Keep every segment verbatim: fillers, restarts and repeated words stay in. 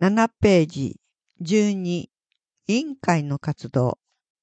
ななページじゅうに委員会の活動。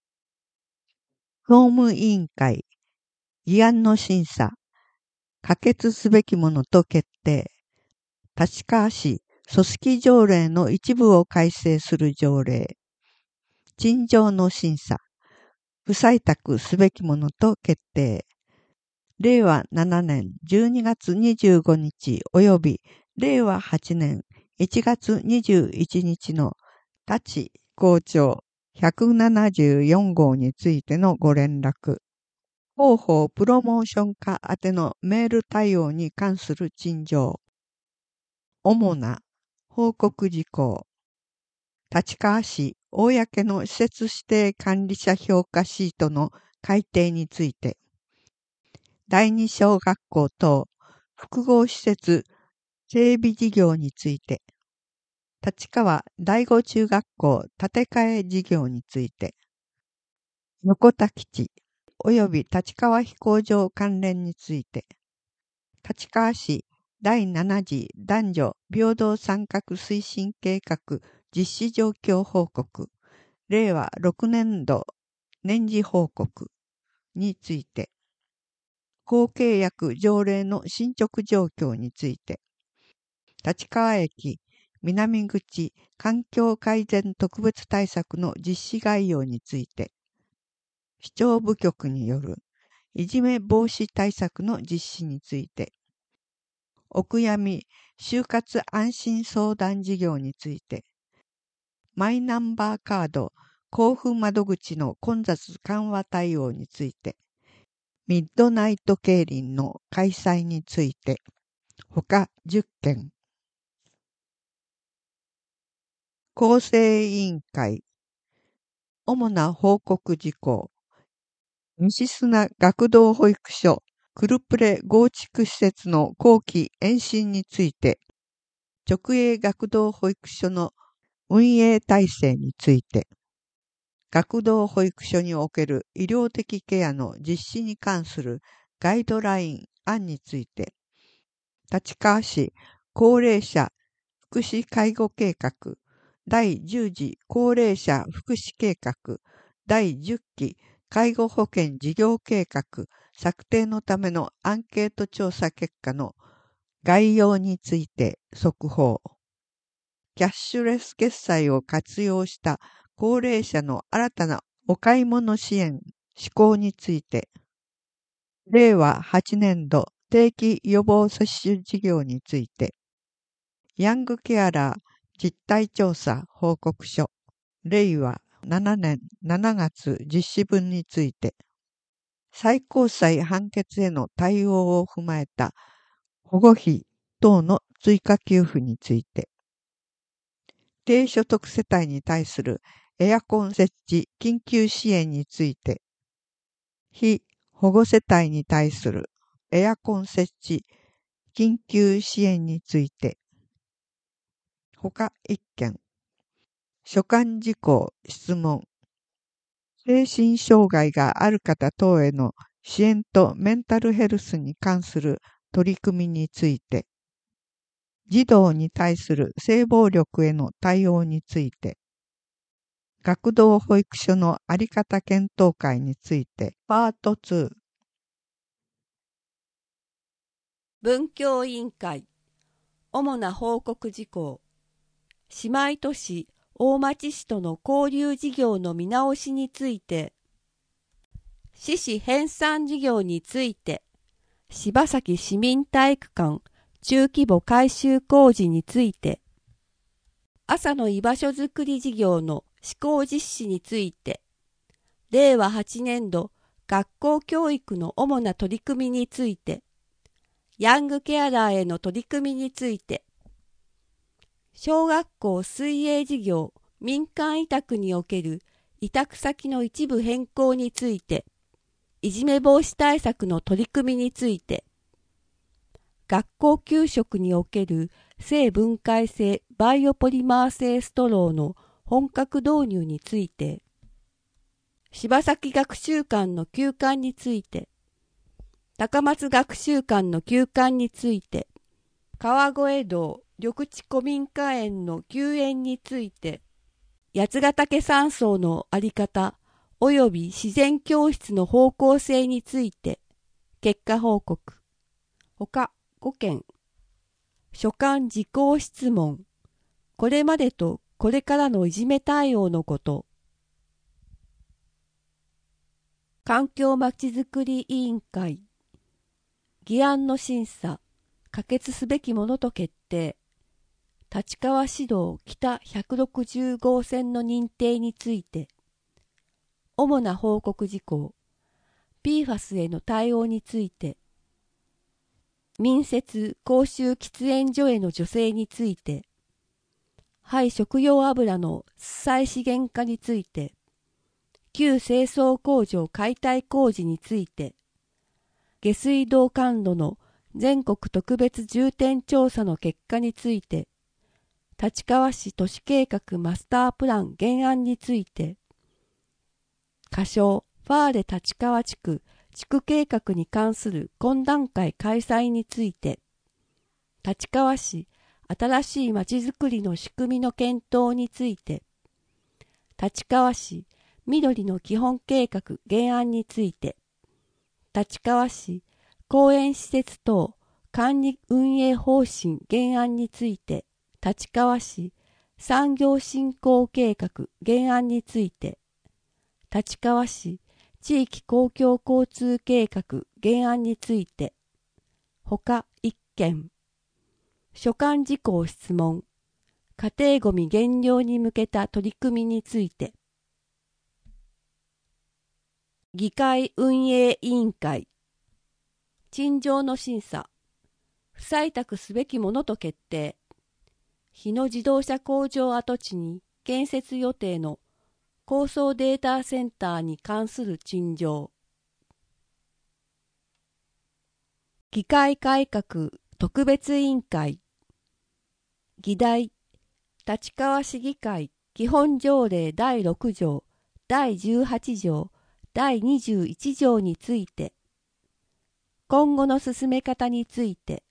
総務委員会議案の審査、可決すべきものと決定。立川市組織条例の一部を改正する条例。陳情の審査、不採択すべきものと決定。れいわななねんじゅうにがつにじゅうごにち及びれいわはちねんいちがつにじゅういちにちの立校長ひゃくななじゅうよんごうについてのご連絡。広報プロモーション課宛てのメール対応に関する陳情。主な報告事項。立川市公の施設指定管理者評価シートの改定について。第二小学校等複合施設整備事業について。立川第五中学校建て替え事業について。横田基地及び立川飛行場関連について。立川市第七次男女平等参画推進計画実施状況報告れいわろくねんど年次報告について。公契約条例の進捗状況について。立川駅南口環境改善特別対策の実施概要について。市長部局によるいじめ防止対策の実施について。お悔やみ就活安心相談事業について。マイナンバーカード交付窓口の混雑緩和対応について。ミッドナイト競輪の開催について。他じゅっけん。構成委員会。主な報告事項。西砂学童保育所クルプレ合築施設の後期延伸について。直営学童保育所の運営体制について。学童保育所における医療的ケアの実施に関するガイドライン案について。立川市高齢者福祉介護計画第じゅう次高齢者福祉計画第じゅっき介護保険事業計画策定のためのアンケート調査結果の概要について速報。キャッシュレス決済を活用した高齢者の新たなお買い物支援施行について。れいわはちねんど定期予防接種事業について。ヤングケアラー実態調査報告書れいわななねんしちがつ実施分について。最高裁判決への対応を踏まえた保護費等の追加給付について。低所得世帯に対するエアコン設置緊急支援について。非保護世帯に対するエアコン設置緊急支援について。他いっけん。所管事項質問。精神障害がある方等への支援とメンタルヘルスに関する取り組みについて。児童に対する性暴力への対応について。学童保育所のあり方検討会についてパートツー。 文教委員会主な報告事項。姉妹都市大町市との交流事業の見直しについて。市市編纂事業について。柴崎市民体育館中規模改修工事について。朝の居場所づくり事業の施行実施について。れいわはちねんど学校教育の主な取り組みについて。ヤングケアラーへの取り組みについて。小学校水泳事業民間委託における委託先の一部変更について。いじめ防止対策の取り組みについて。学校給食における性分解性バイオポリマー性ストローの本格導入について。柴崎学習館の休館について。高松学習館の休館について。川越道緑地古民家園の休園について、八ヶ岳山荘のあり方及び自然教室の方向性について、結果報告。ほかごけん。所管事項質問。これまでとこれからのいじめ対応のこと。環境まちづくり委員会。議案の審査。可決すべきものと決定。立川市道北ひゃくろくじゅう号線の認定について。主な報告事項。ピーファス への対応について。民設公衆喫煙所への助成について。廃食用油の再資源化について。旧清掃工場解体工事について。下水道管路の全国特別重点調査の結果について。立川市都市計画マスタープラン原案について。仮称ファーレ立川地区地区計画に関する懇談会開催について。立川市新しいまちづくりの仕組みの検討について。立川市緑の基本計画原案について。立川市公園施設等管理運営方針原案について。立川市産業振興計画原案について。立川市地域公共交通計画原案について。ほかいっけん。所管事項質問。家庭ごみ減量に向けた取り組みについて。議会運営委員会。陳情の審査。不採択すべきものと決定。日野自動車工場跡地に建設予定の高層データセンターに関する陳情。議会改革特別委員会。議題、立川市議会基本条例だいろく条、だいじゅうはち条、だいにじゅういち条について。今後の進め方について。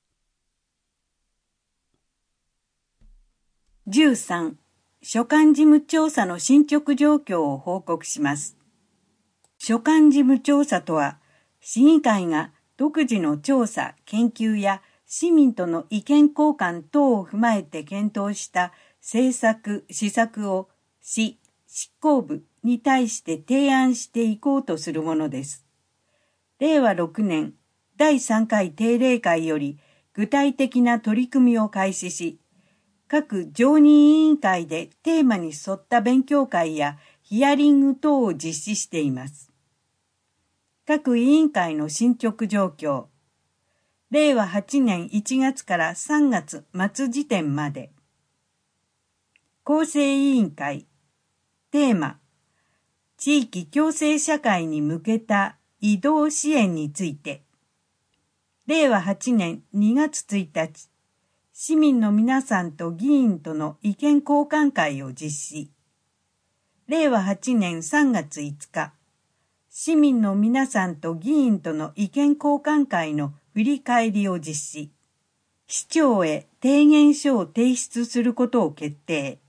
じゅうさん、所管事務調査の進捗状況を報告します。所管事務調査とは、市議会が独自の調査、研究や市民との意見交換等を踏まえて検討した政策、施策を市、執行部に対して提案していこうとするものです。れいわろくねんだいさんかい定例会より具体的な取り組みを開始し、各常任委員会でテーマに沿った勉強会やヒアリング等を実施しています。各委員会の進捗状況。れいわはちねんいちがつからさんがつ末時点まで。構成委員会。テーマ。地域共生社会に向けた移動支援について。れいわはちねんにがつついたち。市民の皆さんと議員との意見交換会を実施。れいわはちねんさんがついつか、市民の皆さんと議員との意見交換会の振り返りを実施。市長へ提言書を提出することを決定。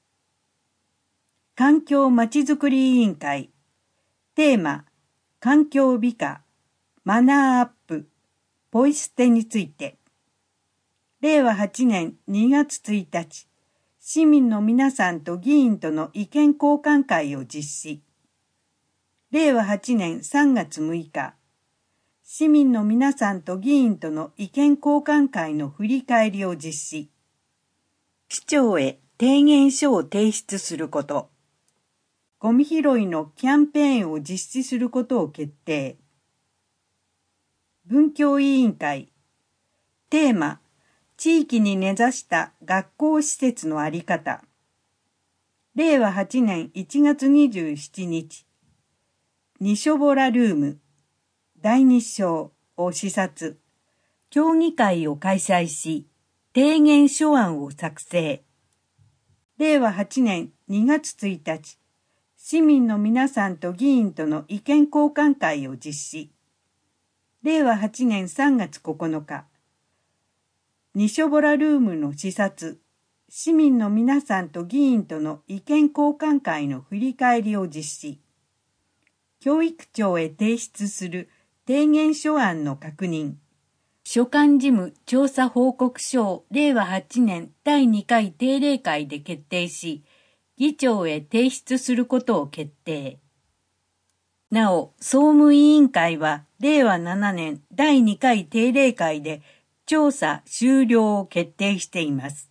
環境まちづくり委員会。テーマ、環境美化、マナーアップ、ポイ捨てについて。れいわはちねんにがつついたち、市民の皆さんと議員との意見交換会を実施。れいわはちねんさんがつむいか、市民の皆さんと議員との意見交換会の振り返りを実施。市長へ提言書を提出すること。ゴミ拾いのキャンペーンを実施することを決定。文教委員会。テーマ、地域に根ざした学校施設のあり方。れいわはちねんいちがつにじゅうしちにち、ニショボラルーム、第二章を視察、協議会を開催し、提言書案を作成。れいわはちねんにがつついたち、市民の皆さんと議員との意見交換会を実施。れいわはちねんさんがつここのか、 ニショボラルームの視察、市民の皆さんと議員との意見交換会の振り返りを実施。教育庁へ提出する提言書案の確認。所管事務調査報告書をれいわはちねんだいにかい定例会で決定し、議長へ提出することを決定。なお、総務委員会はれいわななねんだいにかい定例会で調査終了を決定しています。